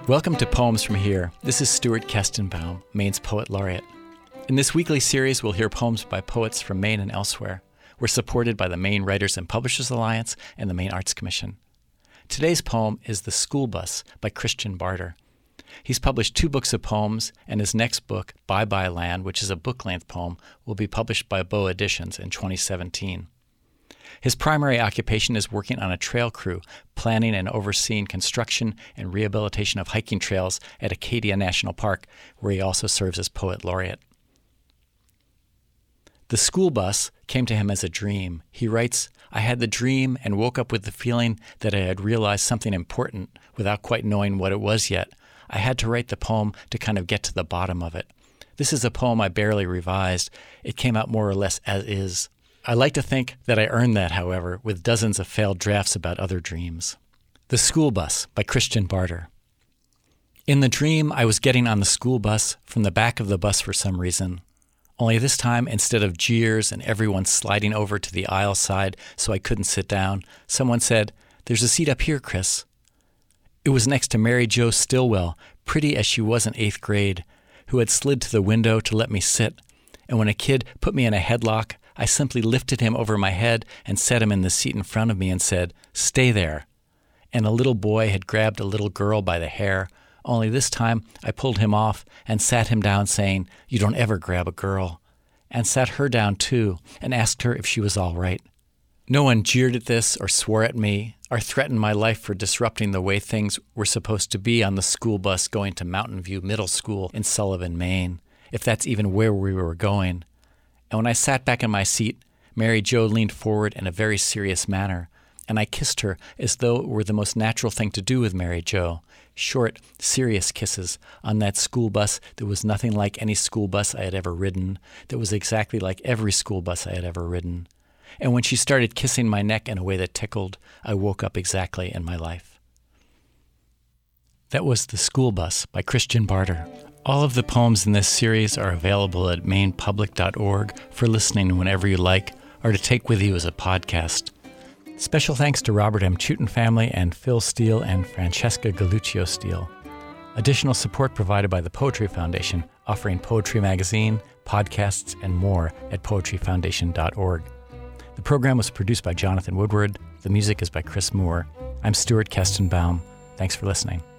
Welcome to Poems from Here. This is Stuart Kestenbaum, Maine's Poet Laureate. In this weekly series, we'll hear poems by poets from Maine and elsewhere. We're supported by the Maine Writers and Publishers Alliance and the Maine Arts Commission. Today's poem is The School Bus by Christian Barter. He's published 2 books of poems, and his next book, Bye Bye Land, which is a book-length poem, will be published by Bow Editions in 2017. His primary occupation is working on a trail crew, planning and overseeing construction and rehabilitation of hiking trails at Acadia National Park, where he also serves as Poet Laureate. The school bus came to him as a dream. He writes, "I had the dream and woke up with the feeling that I had realized something important without quite knowing what it was yet. I had to write the poem to kind of get to the bottom of it. This is a poem I barely revised. It came out more or less as is. I like to think that I earned that, however, with dozens of failed drafts about other dreams." The School Bus by Christian Barter. In the dream, I was getting on the school bus from the back of the bus for some reason. Only this time, instead of jeers and everyone sliding over to the aisle side so I couldn't sit down, someone said, "There's a seat up here, Chris." It was next to Mary Jo Stillwell, pretty as she was in 8th grade, who had slid to the window to let me sit. And when a kid put me in a headlock, I simply lifted him over my head and set him in the seat in front of me and said, "Stay there." And a little boy had grabbed a little girl by the hair, only this time I pulled him off and sat him down saying, "You don't ever grab a girl," and sat her down too and asked her if she was all right. No one jeered at this or swore at me or threatened my life for disrupting the way things were supposed to be on the school bus going to Mountain View Middle School in Sullivan, Maine, if that's even where we were going. And when I sat back in my seat, Mary Jo leaned forward in a very serious manner, and I kissed her as though it were the most natural thing to do with Mary Jo. Short, serious kisses on that school bus that was nothing like any school bus I had ever ridden, that was exactly like every school bus I had ever ridden. And when she started kissing my neck in a way that tickled, I woke up exactly in my life. That was The School Bus by Christian Barter. All of the poems in this series are available at mainepublic.org for listening whenever you like or to take with you as a podcast. Special thanks to Robert M. Chutin family and Phil Steele and Francesca Galuccio Steele. Additional support provided by the Poetry Foundation, offering poetry magazine, podcasts, and more at poetryfoundation.org. The program was produced by Jonathan Woodward. The music is by Chris Moore. I'm Stuart Kestenbaum. Thanks for listening.